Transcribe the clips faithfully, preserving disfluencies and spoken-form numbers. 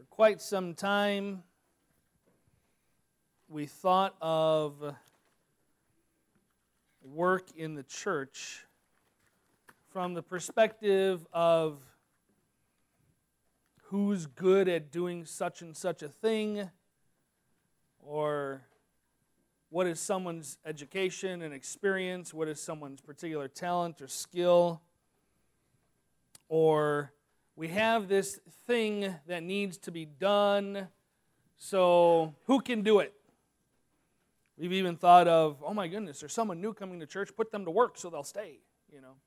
quite some time, we thought of work in the church from the perspective of who's good at doing such and such a thing, or what is someone's education and experience, what is someone's particular talent or skill, or we have this thing that needs to be done, so who can do it? We've even thought of, oh my goodness, there's someone new coming to church, put them to work so they'll stay, you know.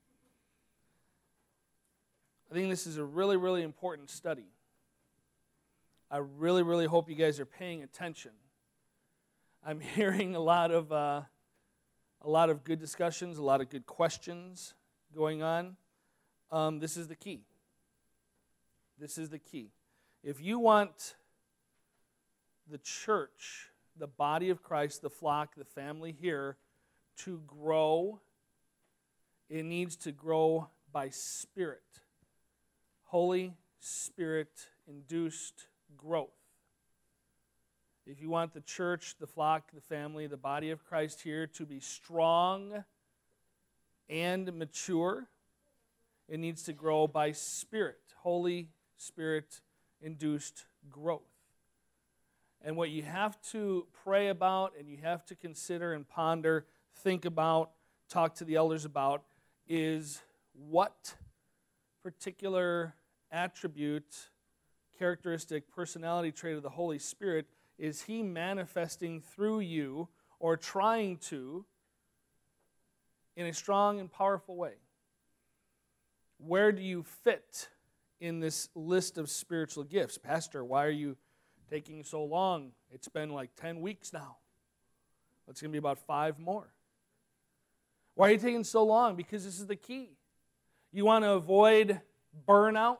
I think this is a really, really important study. I really, really hope you guys are paying attention. I'm hearing a lot of uh, a lot of good discussions, a lot of good questions going on. Um, this is the key. This is the key. If you want the church, the body of Christ, the flock, the family here, to grow, it needs to grow by Spirit. Holy Spirit-induced growth. If you want the church, the flock, the family, the body of Christ here to be strong and mature, it needs to grow by Spirit. Holy Spirit-induced growth. And what you have to pray about and you have to consider and ponder, think about, talk to the elders about, is what particular attribute, characteristic, personality trait of the Holy Spirit is He manifesting through you or trying to in a strong and powerful way? Where do you fit in this list of spiritual gifts? Pastor, why are you taking so long? It's been like ten weeks now. It's going to be about five more. Why are you taking so long? Because this is the key. You want to avoid burnout.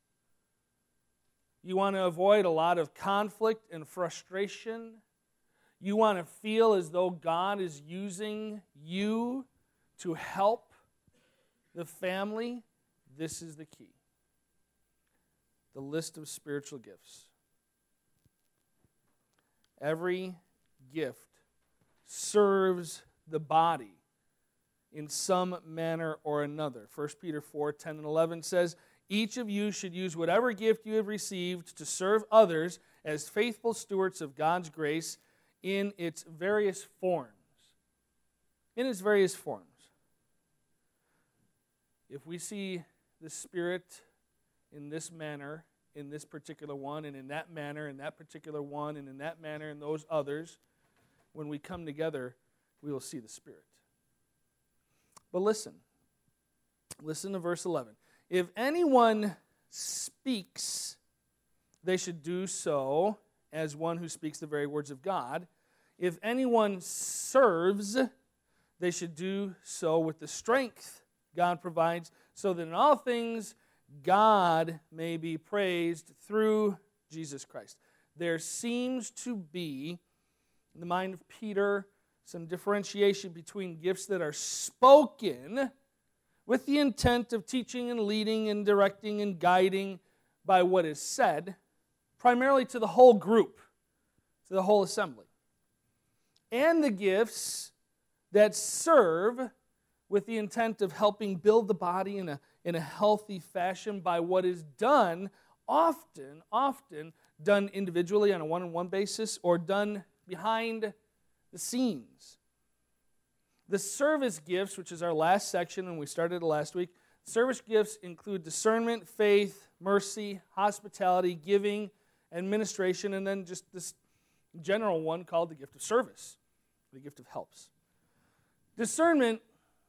You want to avoid a lot of conflict and frustration. You want to feel as though God is using you to help the family. This is the key. The list of spiritual gifts. Every gift serves the body in some manner or another. First Peter four, ten and eleven says, each of you should use whatever gift you have received to serve others as faithful stewards of God's grace in its various forms. In its various forms. If we see the Spirit in this manner, in this particular one, and in that manner, in that particular one, and in that manner, and those others, when we come together, we will see the Spirit. But listen. Listen to verse eleven. If anyone speaks, they should do so as one who speaks the very words of God. If anyone serves, they should do so with the strength God provides, so that in all things God may be praised through Jesus Christ. There seems to be, in the mind of Peter, some differentiation between gifts that are spoken with the intent of teaching and leading and directing and guiding by what is said, primarily to the whole group, to the whole assembly. And the gifts that serve with the intent of helping build the body in a, in a healthy fashion by what is done, often, often done individually on a one-on-one basis or done behind the scenes. The service gifts, which is our last section, and we started it last week, service gifts include discernment, faith, mercy, hospitality, giving, administration, and then just this general one called the gift of service, the gift of helps. Discernment,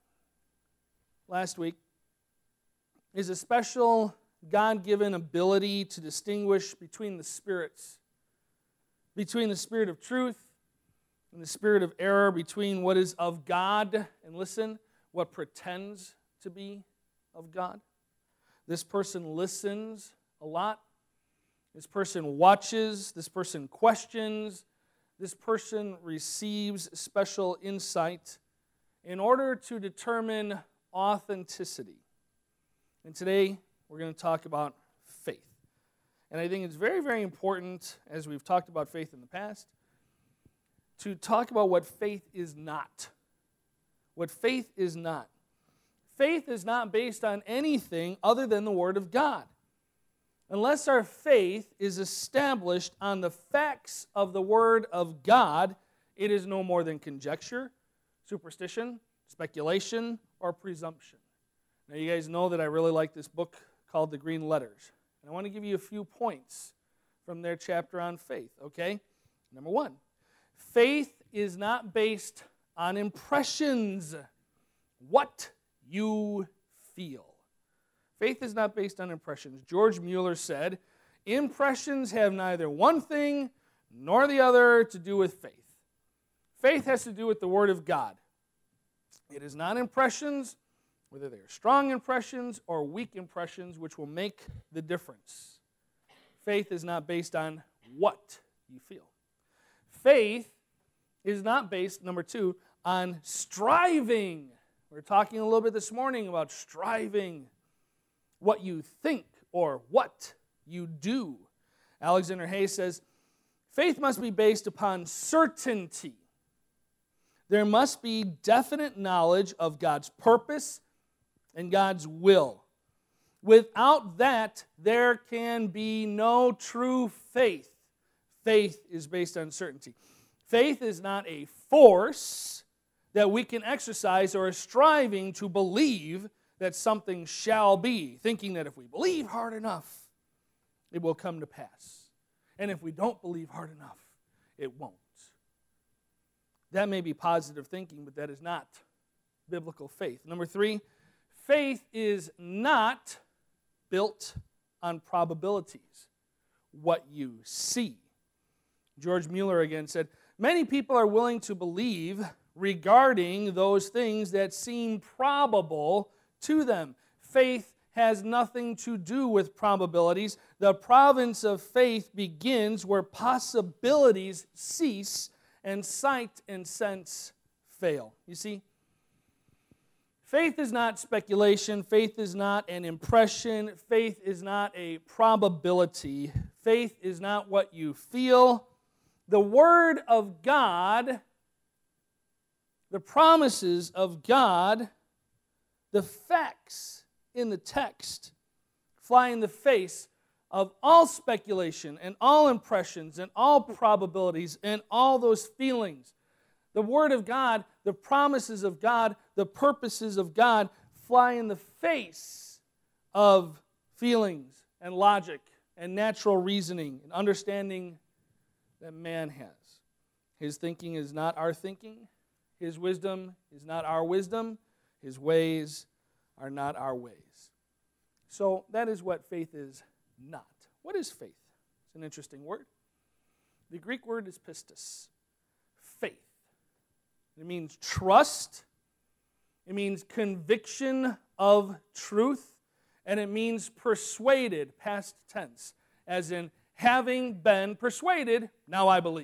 last week, is a special God-given ability to distinguish between the spirits, between the spirit of truth and the spirit of error, between what is of God, and listen, what pretends to be of God. This person listens a lot. This person watches. This person questions. This person receives special insight in order to determine authenticity. And today, we're going to talk about faith. And I think it's very, very important, as we've talked about faith in the past, to talk about what faith is not. What faith is not. Faith is not based on anything other than the Word of God. Unless our faith is established on the facts of the Word of God, it is no more than conjecture, superstition, speculation, or presumption. Now, you guys know that I really like this book called The Green Letters. And I want to give you a few points from their chapter on faith, okay? Number one, faith is not based on impressions, what you feel. Faith is not based on impressions. George Mueller said, impressions have neither one thing nor the other to do with faith. Faith has to do with the Word of God. It is not impressions, whether they are strong impressions or weak impressions, which will make the difference. Faith is not based on what you feel. Faith is not based, number two, on striving. We were talking a little bit this morning about striving, what you think or what you do. Alexander Hayes says, faith must be based upon certainty. There must be definite knowledge of God's purpose and God's will. Without that, there can be no true faith. Faith is based on certainty. Faith is not a force that we can exercise or a striving to believe that something shall be, thinking that if we believe hard enough, it will come to pass. And if we don't believe hard enough, it won't. That may be positive thinking, but that is not biblical faith. Number three, faith is not built on probabilities, what you see. George Mueller again said, many people are willing to believe regarding those things that seem probable to them. Faith has nothing to do with probabilities. The province of faith begins where possibilities cease and sight and sense fail. You see? Faith is not speculation. Faith is not an impression. Faith is not a probability. Faith is not what you feel. The Word of God, the promises of God, the facts in the text fly in the face of all speculation and all impressions and all probabilities and all those feelings. The Word of God, the promises of God, the purposes of God fly in the face of feelings and logic and natural reasoning and understanding that man has. His thinking is not our thinking. His wisdom is not our wisdom. His ways are not our ways. So that is what faith is not. What is faith? It's an interesting word. The Greek word is pistis, faith. It means trust. It means conviction of truth. And it means persuaded, past tense, as in having been persuaded, now I believe.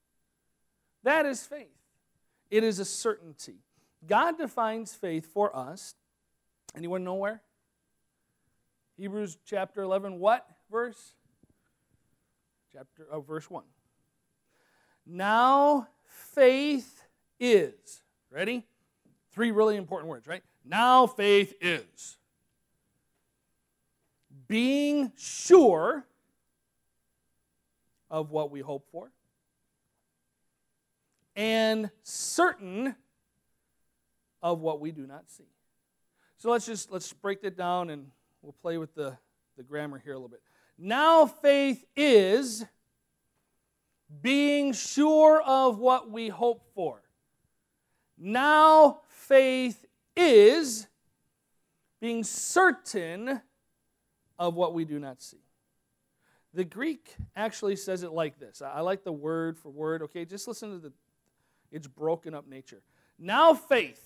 That is faith. It is a certainty. God defines faith for us. Anyone know where? Hebrews chapter eleven, what verse? Chapter oh, verse one. Now faith is. Ready? Three really important words, right? Now faith is. Being sure of what we hope for, and certain of what we do not see. So let's just let's break that down and we'll play with the, the grammar here a little bit. Now faith is being sure of what we hope for. Now faith is being certain of what we do not see. The Greek actually says it like this. I like the word for word. Okay, just listen to the its broken up nature. Now faith,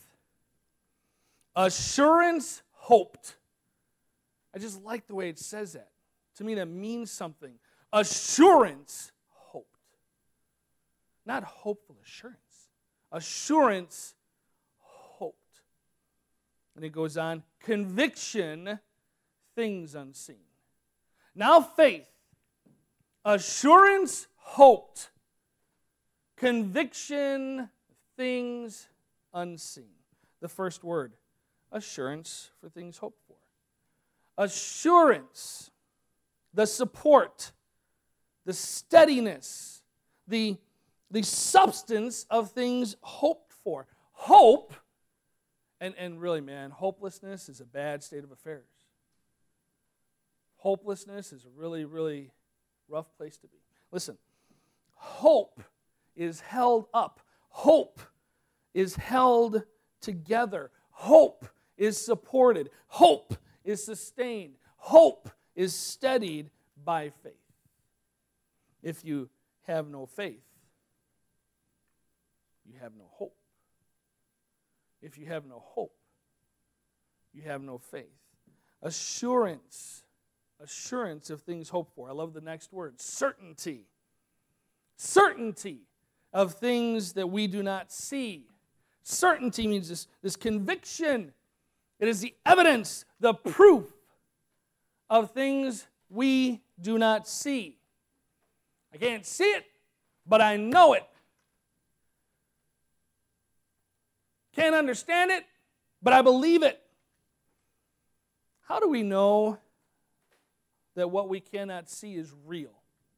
assurance hoped. I just like the way it says that. To me, that means something. Assurance hoped. Not hopeful assurance. Assurance hoped. And it goes on, conviction, things unseen. Now faith Assurance hoped. Conviction, things unseen. The first word, assurance for things hoped for. Assurance, the support, the steadiness, the, the substance of things hoped for. Hope, and, and really, man, hopelessness is a bad state of affairs. Hopelessness is a really, really rough place to be. Listen, hope is held up. Hope is held together. Hope is supported. Hope is sustained. Hope is steadied by faith. If you have no faith, you have no hope. If you have no hope, you have no faith. Assurance. Assurance of things hoped for. I love the next word. Certainty. Certainty of things that we do not see. Certainty means this, this conviction. It is the evidence, the proof of things we do not see. I can't see it, but I know it. Can't understand it, but I believe it. How do we know that what we cannot see is real?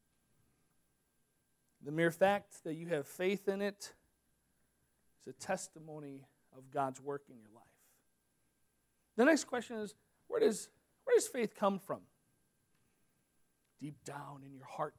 The mere fact that you have faith in it is a testimony of God's work in your life. The next question is, where does, where does faith come from? Deep down in your heart.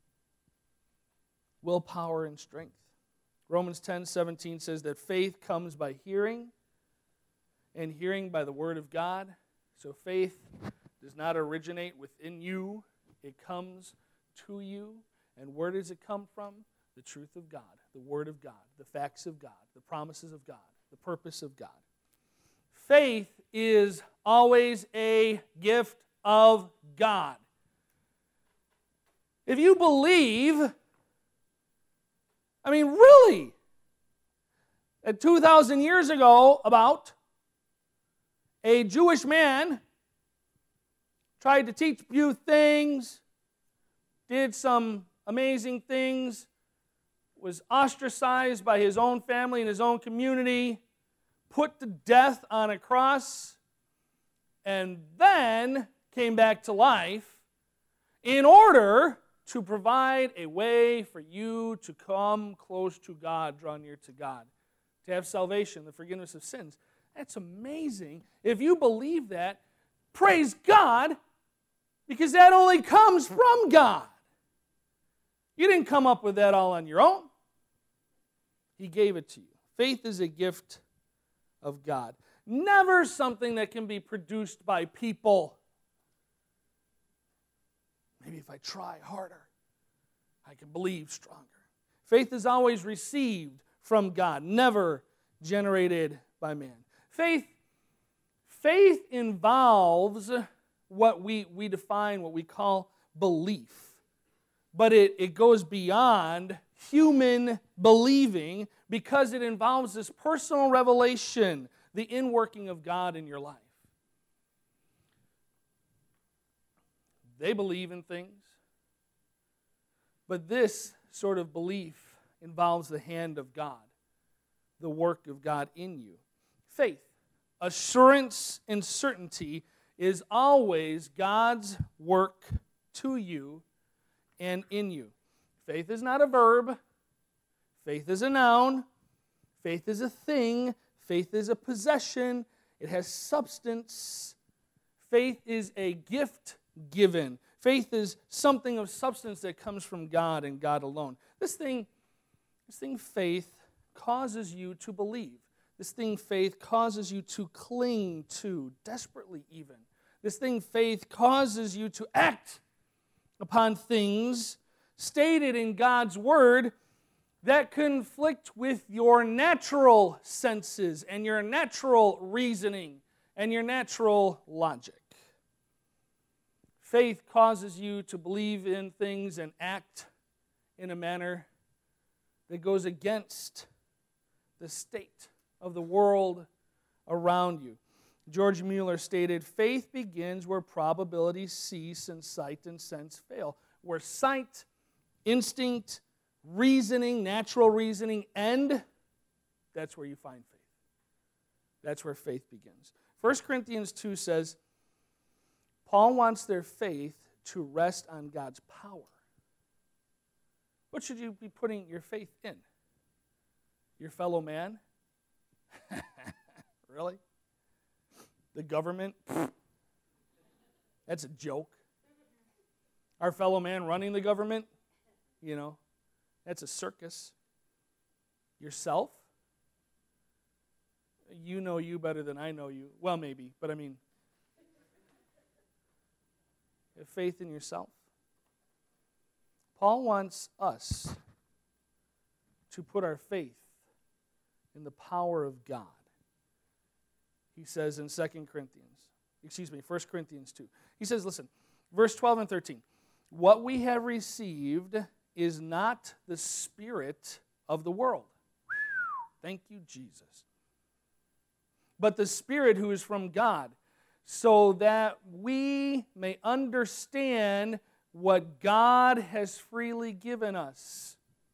Willpower and strength. Romans ten seventeen says that faith comes by hearing, and hearing by the word of God. So faith does not originate within you. It comes to you. And where does it come from? The truth of God, the word of God, the facts of God, the promises of God, the purpose of God. Faith is always a gift of God. If you believe, I mean, really, at two thousand years ago, about, a Jewish man tried to teach you things, did some amazing things, was ostracized by his own family and his own community, put to death on a cross, and then came back to life in order to provide a way for you to come close to God, draw near to God, to have salvation, the forgiveness of sins. That's amazing. If you believe that, praise God, because that only comes from God. You didn't come up with that all on your own. He gave it to you. Faith is a gift of God. Never something that can be produced by people. Maybe if I try harder, I can believe stronger. Faith is always received from God, never generated by man. Faith, faith involves what we, we define, what we call belief. But it, it goes beyond human believing because it involves this personal revelation, the inworking of God in your life. They believe in things, but this sort of belief involves the hand of God, the work of God in you. Faith, assurance and certainty is always God's work to you and in you. Faith is not a verb. Faith is a noun. Faith is a thing. Faith is a possession. It has substance. Faith is a gift given. Faith is something of substance that comes from God and God alone. This thing, this thing, faith, causes you to believe. This thing, faith, causes you to cling to, desperately even. This thing, faith, causes you to act upon things stated in God's Word that conflict with your natural senses and your natural reasoning and your natural logic. Faith causes you to believe in things and act in a manner that goes against the state of the world around you. George Mueller stated, faith begins where probabilities cease and sight and sense fail. where sight, instinct, reasoning, natural reasoning end, that's where you find faith. That's where faith begins. First Corinthians two says, Paul wants their faith to rest on God's power. What should you be putting your faith in? Your fellow man? Really? The government? That's a joke. Our fellow man running the government? You know, that's a circus. Yourself? You know you better than I know you. Well, maybe, but I mean, have faith in yourself. Paul wants us to put our faith in the power of God. He says in Second Corinthians, excuse me, First Corinthians two. He says, listen, verse twelve and thirteen. What we have received is not the spirit of the world. Thank you, Jesus. But the Spirit who is from God, so that we may understand what God has freely given us.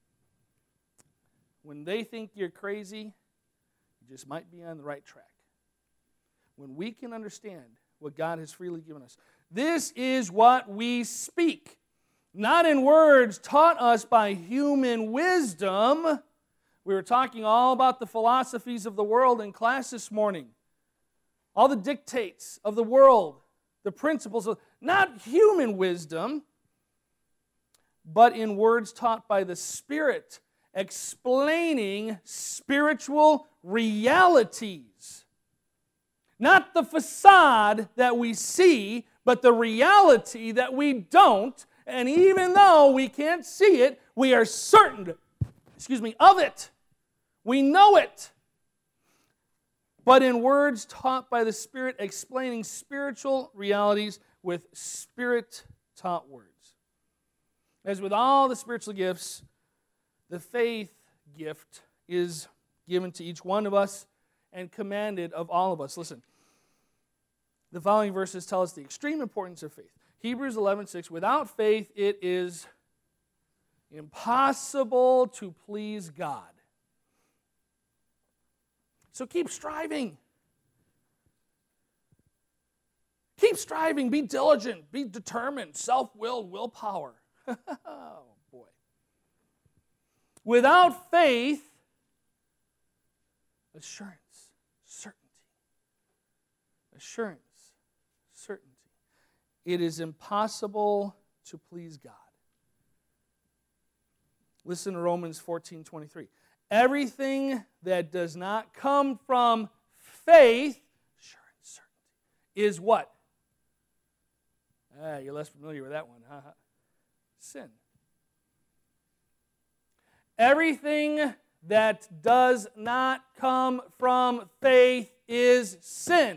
When they think you're crazy, you just might be on the right track. When we can understand what God has freely given us. This is what we speak, not in words taught us by human wisdom. We were talking all about the philosophies of the world in class this morning. All the dictates of the world, the principles of, not human wisdom, but in words taught by the Spirit, explaining spiritual realities. Not the facade that we see, but the reality that we don't. And even though we can't see it, we are certain, excuse me, of it. We know it. But in words taught by the Spirit, explaining spiritual realities with Spirit-taught words. As with all the spiritual gifts, the faith gift is given to each one of us and commanded of all of us. Listen, the following verses tell us the extreme importance of faith. Hebrews eleven six, without faith it is impossible to please God. So keep striving. Keep striving. Be diligent. Be determined. Self-willed. Willpower. Oh, boy. Without faith, assurance, certainty. Assurance, certainty. It is impossible to please God. Listen to Romans fourteen twenty-three. Everything that does not come from faith, assurance, certainty, is what? Ah, you're less familiar with that one, huh? Sin. Everything that does not come from faith is sin.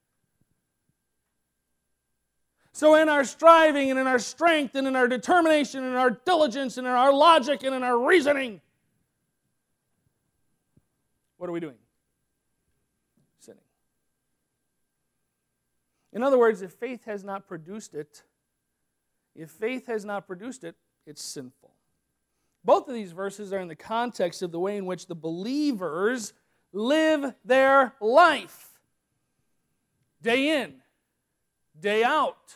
So in our striving and in our strength and in our determination and our diligence and in our logic and in our reasoning, what are we doing? Sinning. In other words, if faith has not produced it, if faith has not produced it, it's sinful. Both of these verses are in the context of the way in which the believers live their life. Day in, day out.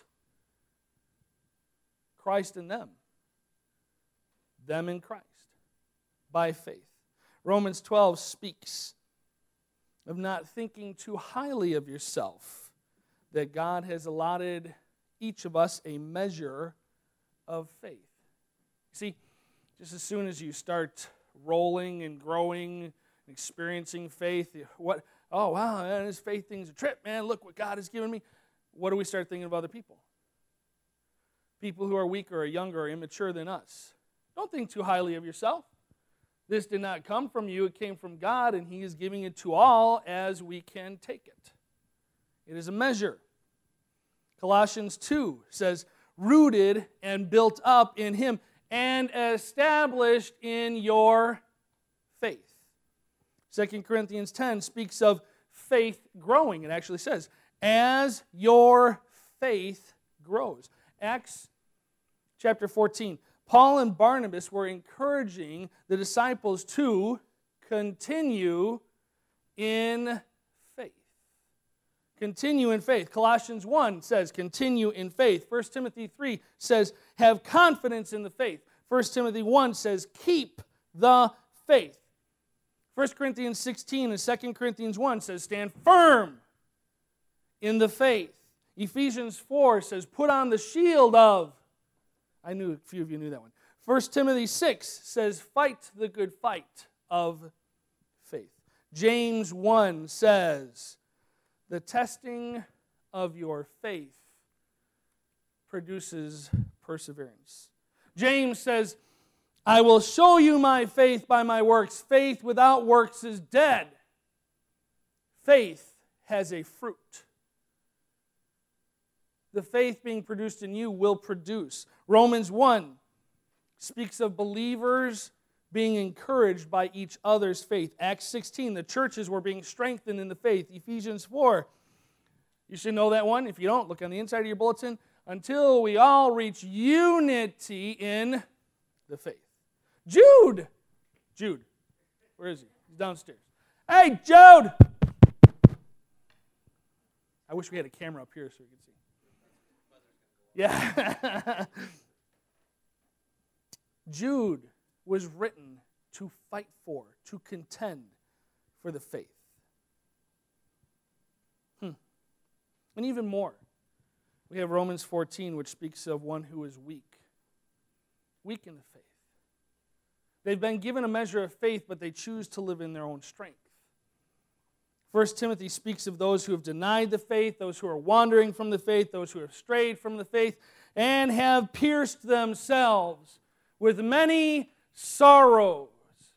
Christ in them. Them in Christ. By faith. Romans twelve speaks of not thinking too highly of yourself, that God has allotted each of us a measure of faith. See, just as soon as you start rolling and growing and experiencing faith, what, oh, wow, man, this faith thing's a trip, man. Look what God has given me. What do we start thinking of other people? People who are weaker or younger or immature than us. Don't think too highly of yourself. This did not come from you. It came from God, and He is giving it to all as we can take it. It is a measure. Colossians two says, rooted and built up in Him and established in your faith. Second Corinthians ten speaks of faith growing. It actually says, as your faith grows. Acts chapter fourteen. Paul and Barnabas were encouraging the disciples to continue in faith. Continue in faith. Colossians one says, continue in faith. First Timothy three says, have confidence in the faith. First Timothy one says, keep the faith. First Corinthians sixteen and Second Corinthians one says, stand firm in the faith. Ephesians four says, put on the shield of. I knew a few of you knew that one. First Timothy six says, fight the good fight of faith. James one says, the testing of your faith produces perseverance. James says, I will show you my faith by my works. Faith without works is dead. Faith has a fruit. The faith being produced in you will produce. Romans one speaks of believers being encouraged by each other's faith. Acts sixteen, the churches were being strengthened in the faith. Ephesians four, you should know that one. If you don't, look on the inside of your bulletin. Until we all reach unity in the faith. Jude! Jude. Where is he? He's downstairs. Hey, Jude! I wish we had a camera up here so we could see. Yeah. Jude was written to fight for, to contend for the faith. Hmm. And even more, we have Romans fourteen, which speaks of one who is weak. Weak in the faith. They've been given a measure of faith, but they choose to live in their own strength. First Timothy speaks of those who have denied the faith, those who are wandering from the faith, those who have strayed from the faith, and have pierced themselves with many sorrows.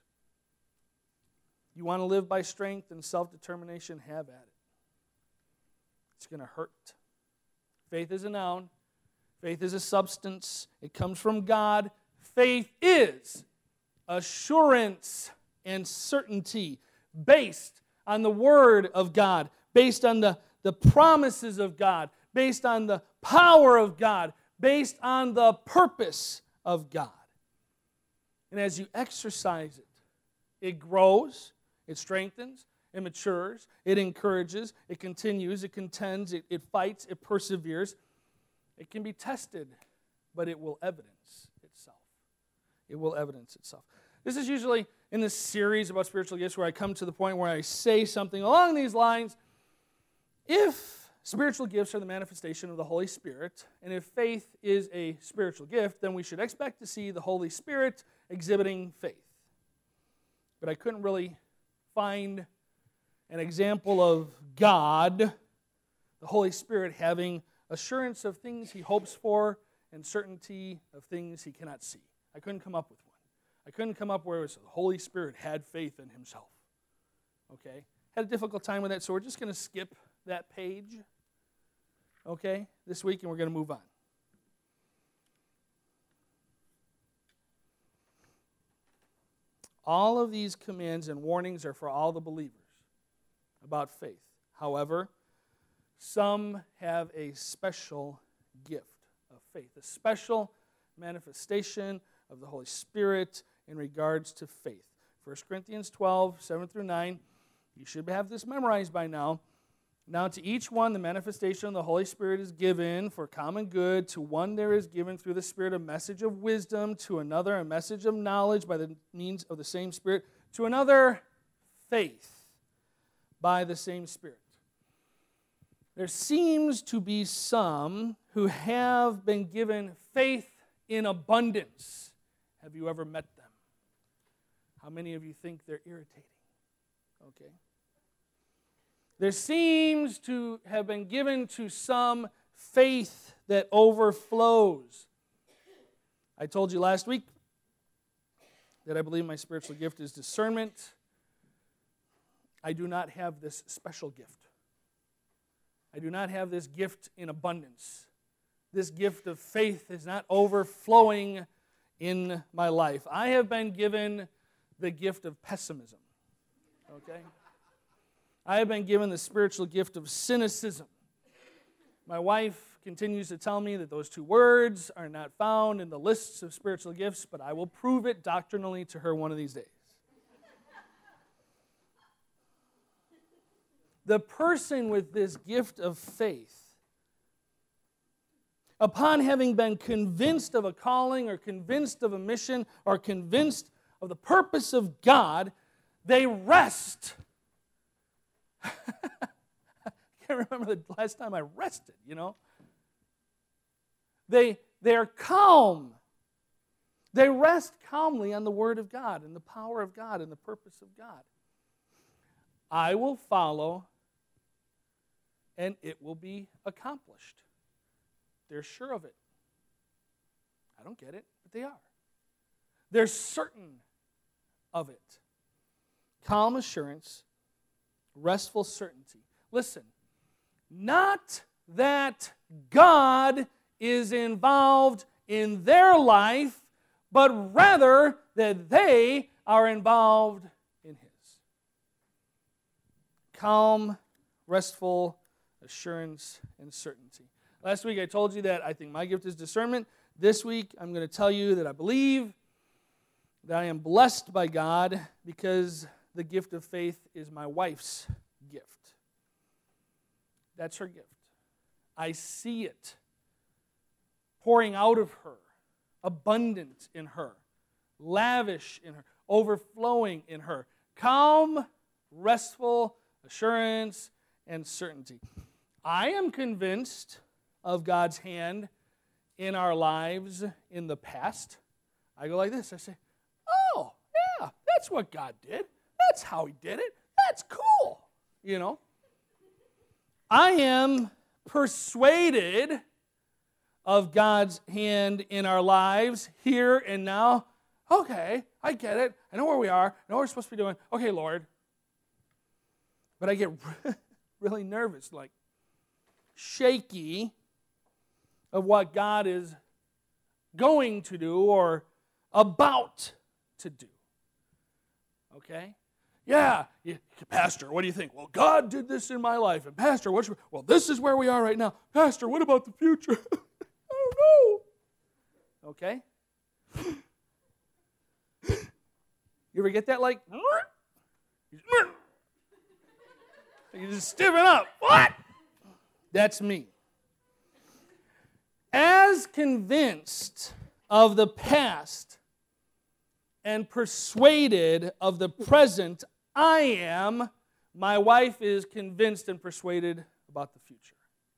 You want to live by strength and self-determination? Have at it. It's going to hurt. Faith is a noun. Faith is a substance. It comes from God. Faith is assurance and certainty based on the Word of God, based on the, the promises of God, based on the power of God, based on the purpose of God. And as you exercise it, it grows, it strengthens, it matures, it encourages, it continues, it contends, it, it fights, it perseveres. It can be tested, but it will evidence itself. It will evidence itself. This is usually in this series about spiritual gifts where I come to the point where I say something along these lines. If spiritual gifts are the manifestation of the Holy Spirit, and if faith is a spiritual gift, then we should expect to see the Holy Spirit exhibiting faith. But I couldn't really find an example of God, the Holy Spirit, having assurance of things He hopes for and certainty of things He cannot see. I couldn't come up with one. I couldn't come up where it was the Holy Spirit had faith in Himself. Okay? Had a difficult time with that, so we're just going to skip that page, okay, this week, and we're going to move on. All of these commands and warnings are for all the believers about faith. However, some have a special gift of faith, a special manifestation of the Holy Spirit in regards to faith. First Corinthians twelve, seven through nine. You should have this memorized by now. Now to each one the manifestation of the Holy Spirit is given for common good. To one there is given through the Spirit a message of wisdom, to another a message of knowledge by the means of the same Spirit, to another faith by the same Spirit. There seems to be some who have been given faith in abundance. Have you ever met them? How many of you think they're irritating? Okay. There seems to have been given to some faith that overflows. I told you last week that I believe my spiritual gift is discernment. I do not have this special gift. I do not have this gift in abundance. This gift of faith is not overflowing in my life. I have been given the gift of pessimism. Okay? I have been given the spiritual gift of cynicism. My wife continues to tell me that those two words are not found in the lists of spiritual gifts, but I will prove it doctrinally to her one of these days. The person with this gift of faith, upon having been convinced of a calling or convinced of a mission or convinced of the purpose of God, they rest. I can't remember the last time I rested, you know. They, they are calm. They rest calmly on the Word of God and the power of God and the purpose of God. I will follow, and it will be accomplished. They're sure of it. I don't get it, but they are. They're certain of it. Calm assurance, restful certainty. Listen, not that God is involved in their life, but rather that they are involved in His. Calm, restful assurance and certainty. Last week I told you that I think my gift is discernment. This week I'm going to tell you that I believe that I am blessed by God because the gift of faith is my wife's gift. That's her gift. I see it pouring out of her, abundant in her, lavish in her, overflowing in her. Calm, restful assurance and certainty. I am convinced of God's hand in our lives in the past. I go like this. I say, oh, yeah, that's what God did. That's how He did it. That's cool. You know? I am persuaded of God's hand in our lives here and now. Okay, I get it. I know where we are. I know what we're supposed to be doing. Okay, Lord. But I get really nervous, like shaky of what God is going to do or about to do. Okay? Yeah, yeah, Pastor, what do you think? Well, God did this in my life. And Pastor, what's, well, this is where we are right now. Pastor, what about the future? I don't know. Okay? You ever get that like, you just stiffen up. What? That's me. As convinced of the past and persuaded of the present I am, my wife is convinced and persuaded about the future.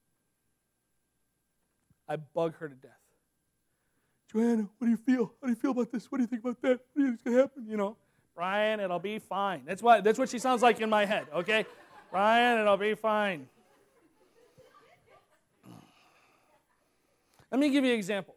I bug her to death. Joanna, what do you feel? How do you feel about this? What do you think about that? What do you think's going to happen? You know, Brian, it'll be fine. That's what, that's what she sounds like in my head, okay? Brian, it'll be fine. Let me give you an example.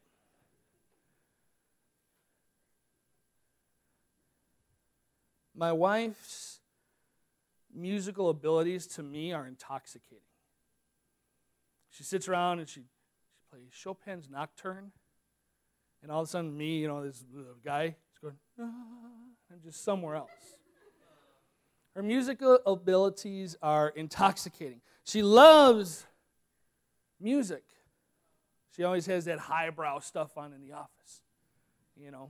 My wife's musical abilities to me are intoxicating. She sits around and she, she plays Chopin's Nocturne, and all of a sudden me, you know, this uh, guy is going, ah, I'm just somewhere else. Her musical abilities are intoxicating. She loves music. She always has that highbrow stuff on in the office, you know.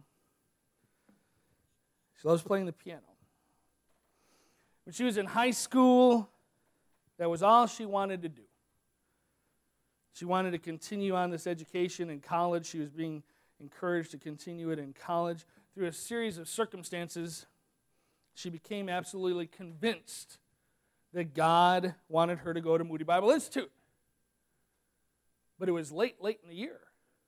She loves playing the piano. When she was in high school, that was all she wanted to do. She wanted to continue on this education in college. She was being encouraged to continue it in college. Through a series of circumstances, she became absolutely convinced that God wanted her to go to Moody Bible Institute. But it was late, late in the year.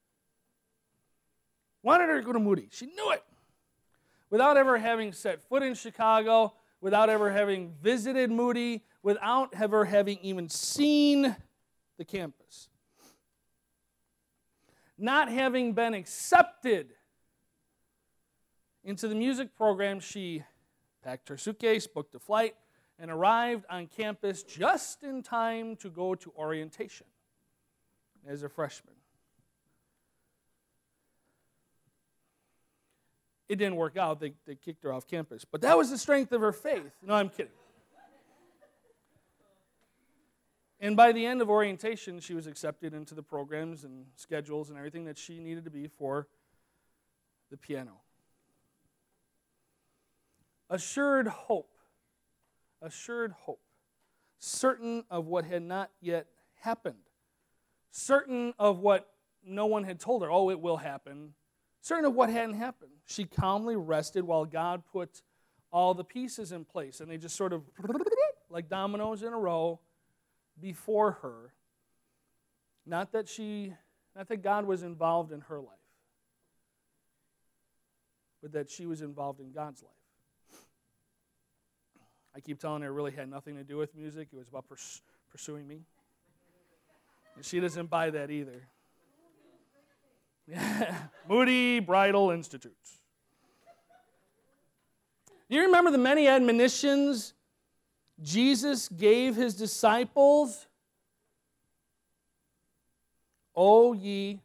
Wanted her to go to Moody. She knew it. Without ever having set foot in Chicago, without ever having visited Moody, without ever having even seen the campus. Not having been accepted into the music program, she packed her suitcase, booked a flight, and arrived on campus just in time to go to orientation as a freshman. It didn't work out. They, they kicked her off campus. But that was the strength of her faith. No, I'm kidding. And by the end of orientation, she was accepted into the programs and schedules and everything that she needed to be for the piano. Assured hope. Assured hope. Certain of what had not yet happened. Certain of what no one had told her. Oh, it will happen. Certain of what hadn't happened. She calmly rested while God put all the pieces in place. And they just sort of, like dominoes in a row, before her. Not that she, not that God was involved in her life, but that she was involved in God's life. I keep telling her it really had nothing to do with music. It was about pers- pursuing me. And she doesn't buy that either. Moody Bridal Institute. Do you remember the many admonitions Jesus gave his disciples? O ye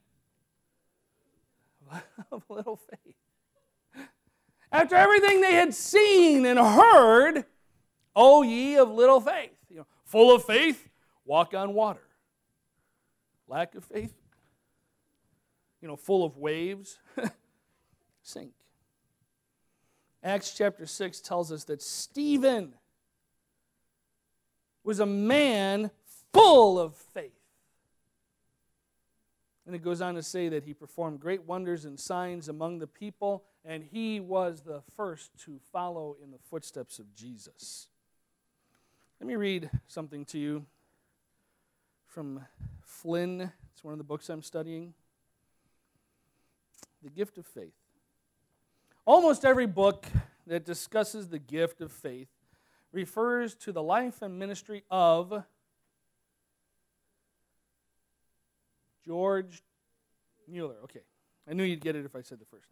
of little faith. After everything they had seen and heard, O ye of little faith. You know, full of faith, walk on water. Lack of faith, you know, full of waves, sink. Acts chapter six tells us that Stephen was a man full of faith. And it goes on to say that he performed great wonders and signs among the people, and he was the first to follow in the footsteps of Jesus. Let me read something to you from Flynn. It's one of the books I'm studying. The Gift of Faith. Almost every book that discusses the gift of faith refers to the life and ministry of George Mueller. Okay, I knew you'd get it if I said the first name.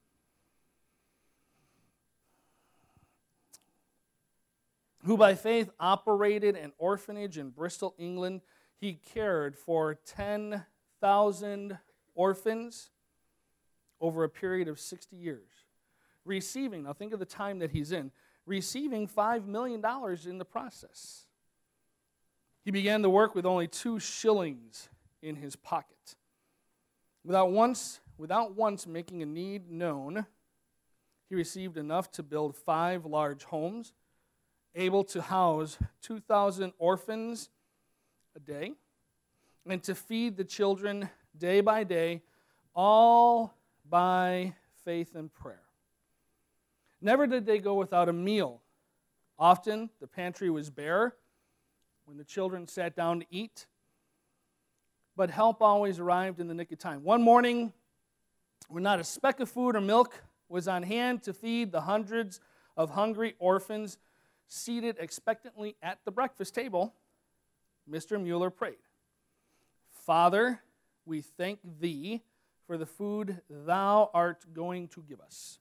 Who by faith operated an orphanage in Bristol, England. He cared for ten thousand orphans over a period of sixty years. Receiving, now think of the time that he's in, receiving five million dollars in the process. He began the work with only two shillings in his pocket. Without once, without once making a need known, he received enough to build five large homes, able to house two thousand orphans a day, and to feed the children day by day, all by faith and prayer. Never did they go without a meal. Often the pantry was bare when the children sat down to eat, but help always arrived in the nick of time. One morning, when not a speck of food or milk was on hand to feed the hundreds of hungry orphans seated expectantly at the breakfast table, Mister Mueller prayed, Father, we thank thee for the food thou art going to give us.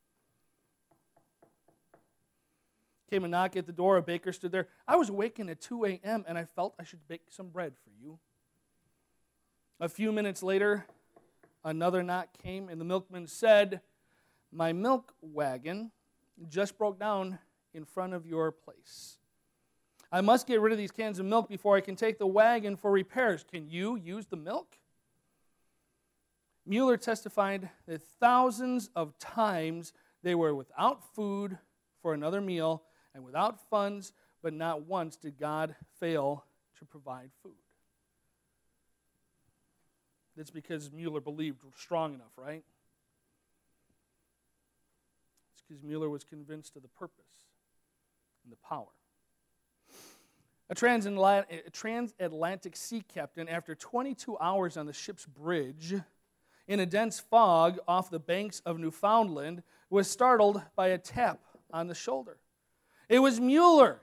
Came a knock at the door. A baker stood there. I was awakened at two a.m. and I felt I should bake some bread for you. A few minutes later, another knock came, and the milkman said, my milk wagon just broke down in front of your place. I must get rid of these cans of milk before I can take the wagon for repairs. Can you use the milk? Mueller testified that thousands of times they were without food for another meal and without funds, but not once did God fail to provide food. That's because Mueller believed strong enough, right? It's because Mueller was convinced of the purpose and the power. A transatlantic, a transatlantic sea captain, after twenty-two hours on the ship's bridge in a dense fog off the banks of Newfoundland, was startled by a tap on the shoulder. It was Mueller.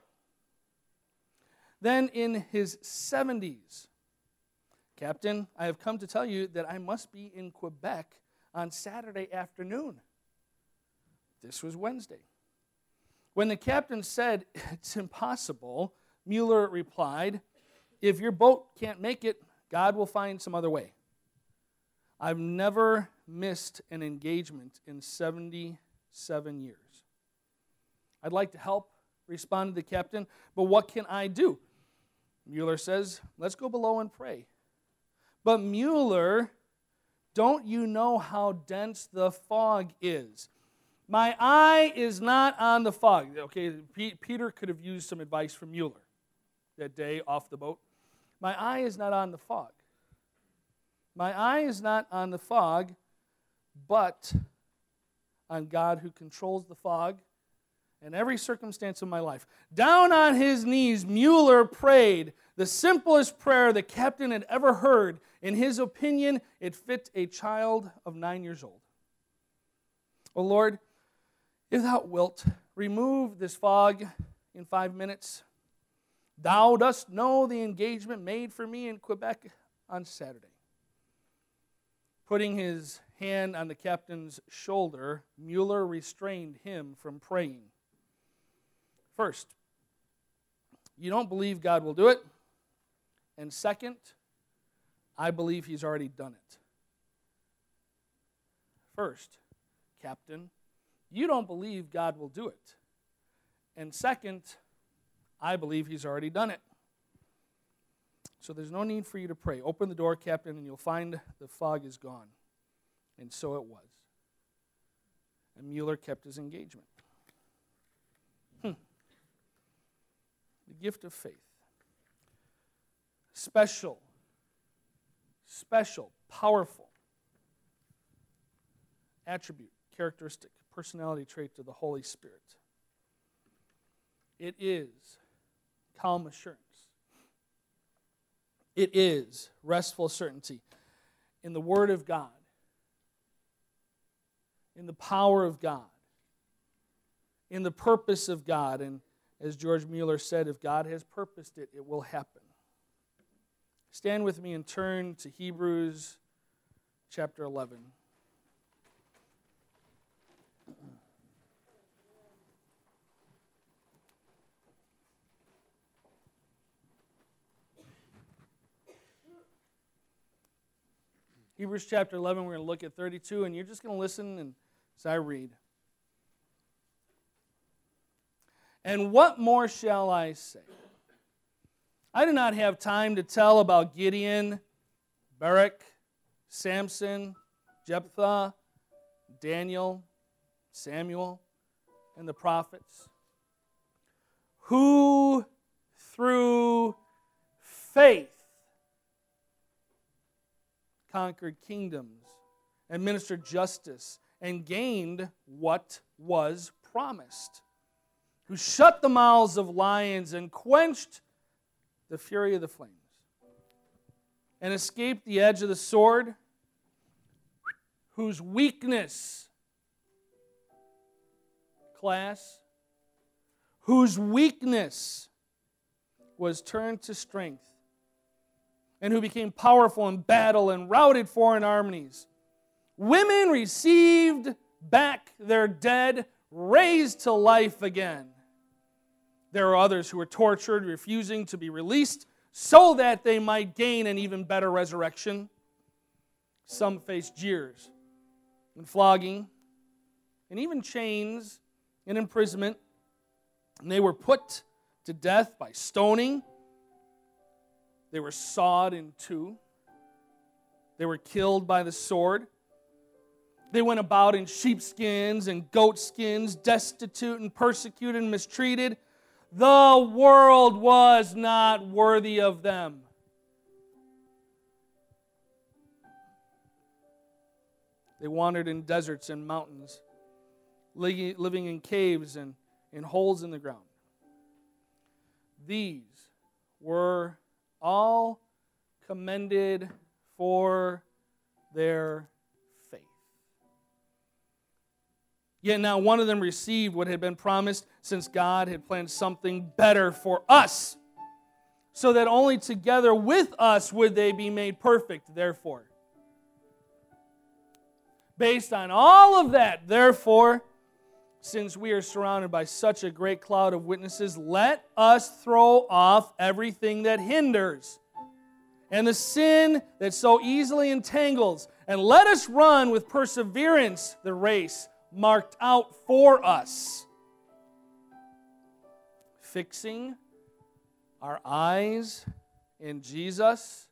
Then in his seventies, Captain, I have come to tell you that I must be in Quebec on Saturday afternoon. This was Wednesday. When the captain said, it's impossible, Mueller replied, if your boat can't make it, God will find some other way. I've never missed an engagement in seventy-seven years. I'd like to help, responded the captain, but what can I do? Mueller says, let's go below and pray. But Mueller, don't you know how dense the fog is? My eye is not on the fog. Okay, P- Peter could have used some advice from Mueller that day off the boat. My eye is not on the fog. My eye is not on the fog, but on God who controls the fog in every circumstance of my life. Down on his knees, Mueller prayed the simplest prayer the captain had ever heard. In his opinion, it fit a child of nine years old. O Lord, if thou wilt, remove this fog in five minutes. Thou dost know the engagement made for me in Quebec on Saturday. Putting his hand on the captain's shoulder, Mueller restrained him from praying. First, you don't believe God will do it. And second, I believe he's already done it. First, Captain, you don't believe God will do it. And second, I believe he's already done it. So there's no need for you to pray. Open the door, Captain, and you'll find the fog is gone. And so it was. And Mueller kept his engagement. Hmm. The gift of faith. Special, special, powerful attribute, characteristic, personality trait of the Holy Spirit. It is calm assurance. It is restful certainty in the Word of God, in the power of God, in the purpose of God. And as George Mueller said, if God has purposed it, it will happen. Stand with me and turn to Hebrews chapter eleven. Hebrews chapter eleven, we're going to look at thirty-two, and you're just going to listen and, as I read. And what more shall I say? I do not have time to tell about Gideon, Barak, Samson, Jephthah, Daniel, Samuel, and the prophets, who through faith conquered kingdoms, administered justice, and gained what was promised, who shut the mouths of lions and quenched the fury of the flames, and escaped the edge of the sword, whose weakness, class, whose weakness was turned to strength, and who became powerful in battle and routed foreign armies. Women received back their dead, raised to life again. There are others who were tortured, refusing to be released, so that they might gain an even better resurrection. Some faced jeers and flogging, and even chains and imprisonment. And they were put to death by stoning. They were sawed in two. They were killed by the sword. They went about in sheepskins and goatskins, destitute and persecuted and mistreated. The world was not worthy of them. They wandered in deserts and mountains, living in caves and in holes in the ground. These were all commended for their faith. Yet now one of them received what had been promised, since God had planned something better for us, so that only together with us would they be made perfect. Therefore, based on all of that, therefore, since we are surrounded by such a great cloud of witnesses, let us throw off everything that hinders and the sin that so easily entangles, and let us run with perseverance the race marked out for us, fixing our eyes in Jesus,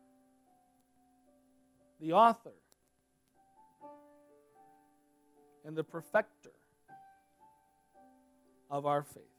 the author and the perfecter of our faith.